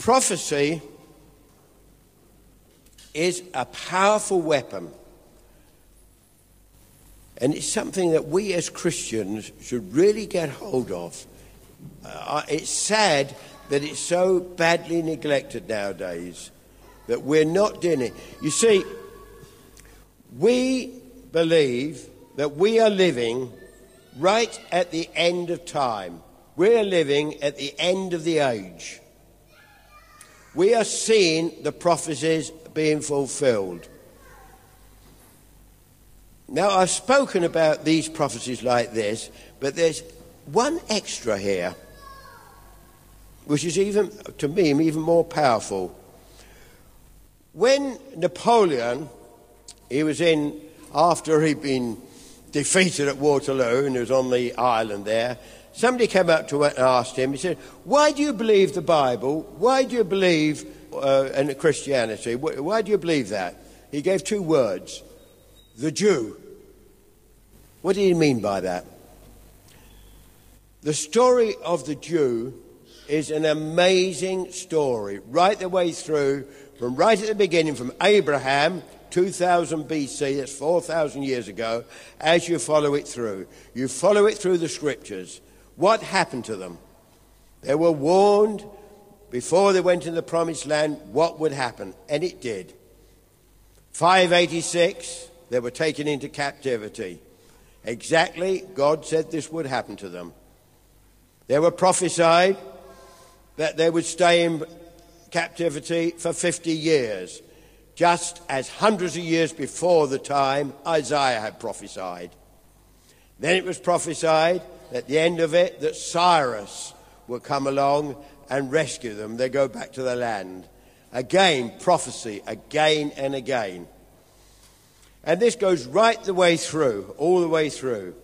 Prophecy is a powerful weapon, and it's something that we as Christians should really get hold of. It's sad that it's so badly neglected nowadays, that we're not doing it. You see, we believe that we are living right at the end of time. We're living at the end of the age. We are seeing the prophecies being fulfilled. Now, I've spoken about these prophecies like this, but there's one extra here, which is even, to me, even more powerful. When Napoleon, he was in, after he'd been defeated at Waterloo and he was on the island there, somebody came up to him and asked him, he said, why do you believe the Bible? Why do you believe in Christianity? Why do you believe that? He gave two words, the Jew. What did he mean by that? The story of the Jew is an amazing story, right the way through, from right at the beginning, from Abraham, 2000 BC, that's 4,000 years ago, as you follow it through. You follow it through the scriptures. What happened to them? They were warned before they went into the promised land what would happen, and it did. 586, they were taken into captivity. Exactly, God said this would happen to them. They were prophesied that they would stay in captivity for 50 years, just as hundreds of years before the time Isaiah had prophesied. Then it was prophesied at the end of it that Cyrus would come along and rescue them. They go back to the land. Again, prophecy, again and again. And this goes right the way through, all the way through.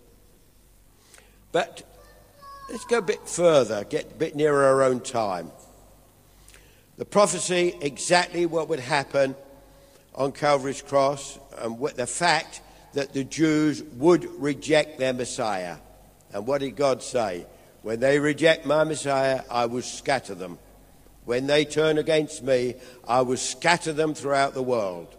But let's go a bit further, get a bit nearer our own time. The prophecy, exactly what would happen on Calvary's cross, and the fact that the Jews would reject their Messiah. And what did God say? When they reject my Messiah, I will scatter them. When they turn against me, I will scatter them throughout the world.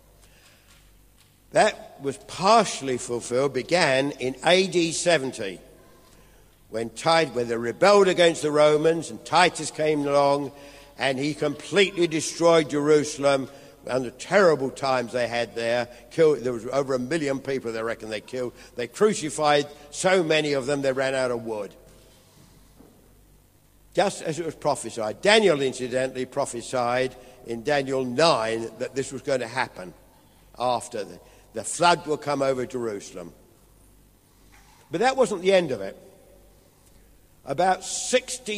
That was partially fulfilled, began in AD 70, when they rebelled against the Romans, and Titus came along, and he completely destroyed Jerusalem, and the terrible times they had there. There was over 1 million people, they reckon, they killed. They crucified so many of them, they ran out of wood. Just as it was prophesied. Daniel, incidentally, prophesied in Daniel 9 that this was going to happen after the flood will come over Jerusalem. But that wasn't the end of it. About 63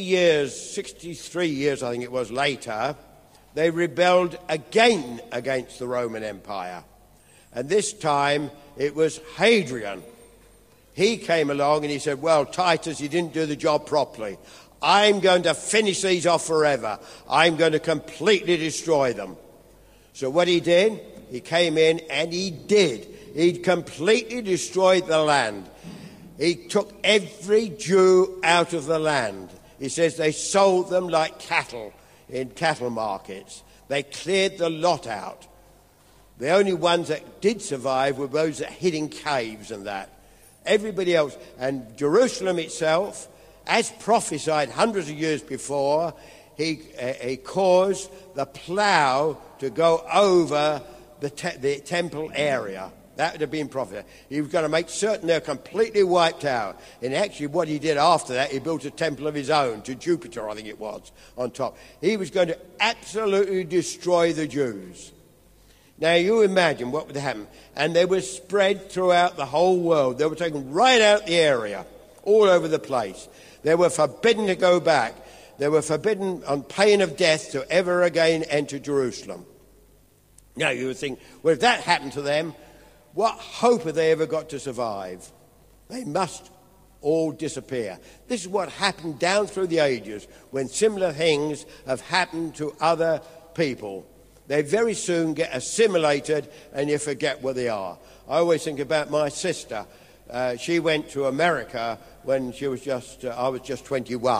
years, I think it was, later, they rebelled again against the Roman Empire. And this time it was Hadrian. He came along and he said, well, Titus, you didn't do the job properly. I'm going to finish these off forever. I'm going to completely destroy them. So what he did, he came in and he did. He completely destroyed the land. He took every Jew out of the land. He says they sold them like cattle in cattle markets. They cleared the lot out. The only ones that did survive were those that hid in caves and that. Everybody else. And Jerusalem itself, as prophesied hundreds of years before, he caused the plough to go over the temple area. That would have been prophesied. He was going to make certain they're completely wiped out. And actually what he did after that, he built a temple of his own to Jupiter, I think it was, on top. He was going to absolutely destroy the Jews. Now you imagine what would happen. And they were spread throughout the whole world. They were taken right out the area, all over the place. They were forbidden to go back. They were forbidden on pain of death to ever again enter Jerusalem. Now you would think, well, if that happened to them, what hope have they ever got to survive? They must all disappear. This is what happened down through the ages when similar things have happened to other people. They very soon get assimilated and you forget where they are. I always think about my sister. She went to America when I was just 21.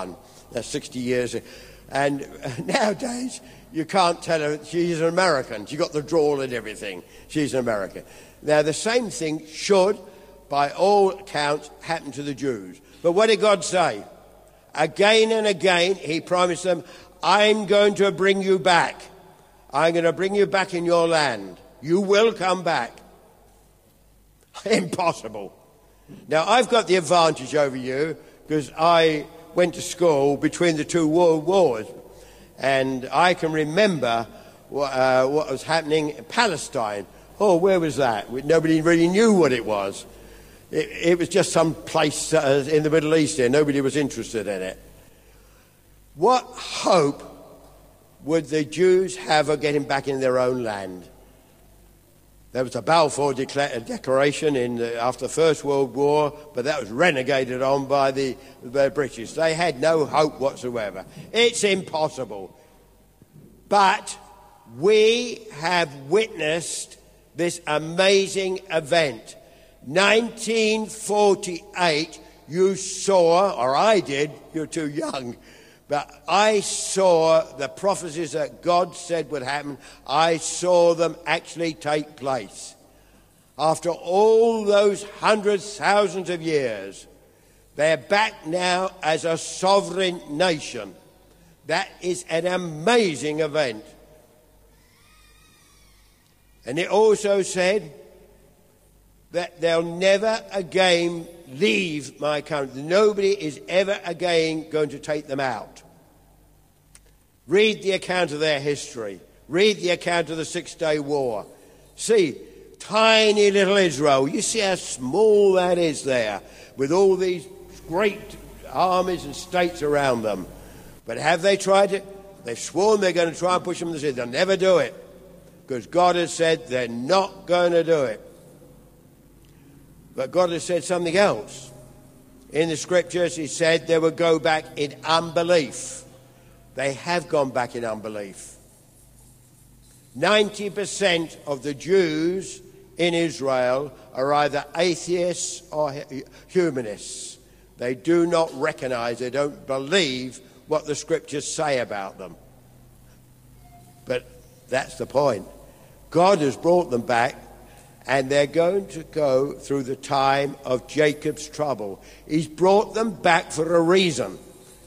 That's 60 years. And nowadays, you can't tell her she's an American. She got the drawl and everything. She's an American. Now, the same thing should, by all accounts, happen to the Jews. But what did God say? Again and again, he promised them, I'm going to bring you back. I'm going to bring you back in your land. You will come back. Impossible. Now, I've got the advantage over you because I went to school between the two world wars. And I can remember what was happening in Palestine. Oh, where was that? Nobody really knew what it was. It was just some place in the Middle East there. Nobody was interested in it. What hope would the Jews have of getting back in their own land? There was a Balfour Declaration after the First World War, but that was renegated on by the British. They had no hope whatsoever. It's impossible. But we have witnessed this amazing event. 1948, you saw, or I did, you're too young, but I saw the prophecies that God said would happen. I saw them actually take place. After all those hundreds, thousands of years, they're back now as a sovereign nation. That is an amazing event. And it also said that they'll never again leave my country. Nobody is ever again going to take them out. Read the account of their history. Read the account of the 6-Day War. See, tiny little Israel. You see how small that is there, with all these great armies and states around them. But have they tried it? They've sworn they're going to try and push them to the sea. They'll never do it, because God has said they're not going to do it. But God has said something else. In the scriptures, he said they would go back in unbelief. They have gone back in unbelief. 90% of the Jews in Israel are either atheists or humanists. They do not recognize, they don't believe what the scriptures say about them. But that's the point. God has brought them back, and they're going to go through the time of Jacob's trouble. He's brought them back for a reason.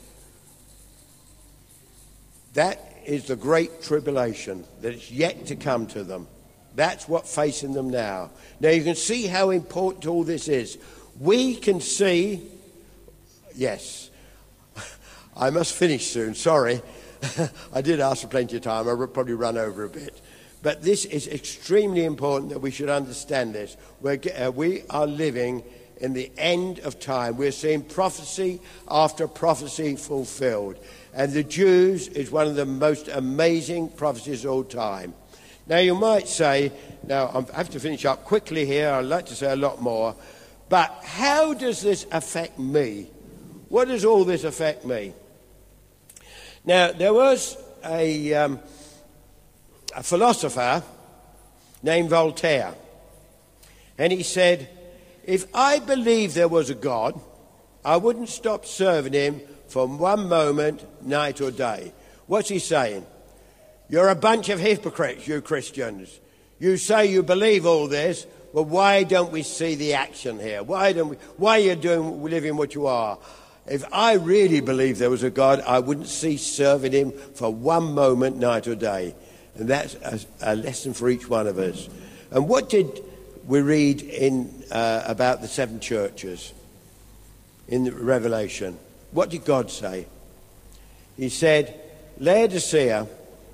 That is the great tribulation that is yet to come to them. That's what's facing them now. Now you can see how important all this is. We can see, yes, I must finish soon, sorry. I did ask for plenty of time, I'll probably run over a bit. But this is extremely important that we should understand this. We are living in the end of time. We're seeing prophecy after prophecy fulfilled. And the Jews is one of the most amazing prophecies of all time. Now you might say, now I have to finish up quickly here, I'd like to say a lot more, but how does this affect me? What does all this affect me? Now there was a philosopher named Voltaire, and he said, if I believed there was a God, I wouldn't stop serving him for one moment, night or day. What's he saying? You're a bunch of hypocrites, you Christians. You say you believe all this, well, why don't we see the action here? Why are you living what you are? If I really believed there was a God, I wouldn't cease serving him for one moment, night or day. And that's a lesson for each one of us. And what did we read in about the 7 churches in the Revelation? What did God say? He said, Laodicea,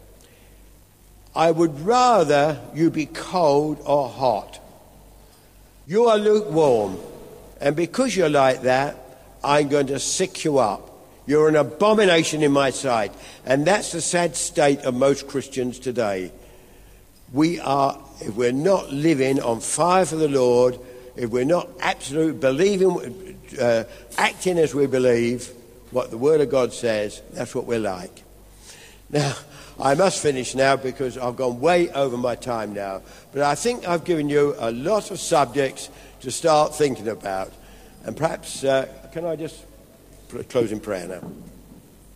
I would rather you be cold or hot. You are lukewarm, and because you're like that, I'm going to sick you up. You're an abomination in my sight. And that's the sad state of most Christians today. We are, if we're not living on fire for the Lord, if we're not absolutely believing, acting as we believe what the Word of God says, that's what we're like. Now, I must finish now because I've gone way over my time now. But I think I've given you a lot of subjects to start thinking about. And perhaps, can I just close in prayer now?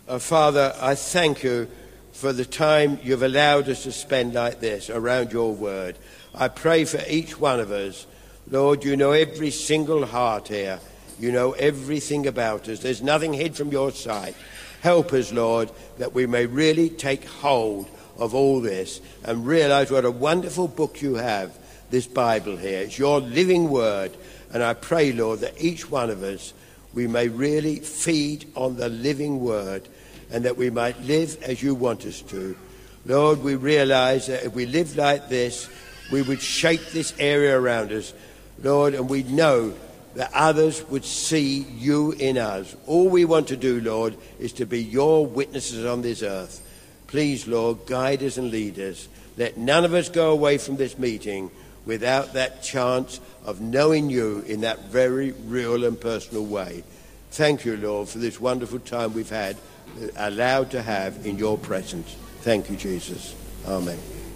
Father, I thank you for the time you've allowed us to spend like this around your word. I pray for each one of us. Lord, you know every single heart here. You know everything about us. There's nothing hid from your sight. Help us, Lord, that we may really take hold of all this and realize what a wonderful book you have, this Bible here. It's your living word. And I pray, Lord, that each one of us, we may really feed on the living word and that we might live as you want us to. Lord, we realize that if we live like this, we would shape this area around us, Lord, and we know that others would see you in us. All we want to do, Lord, is to be your witnesses on this earth. Please, Lord, guide us and lead us. Let none of us go away from this meeting without that chance of knowing you in that very real and personal way. Thank you, Lord, for this wonderful time we've had, allowed to have in your presence. Thank you, Jesus. Amen.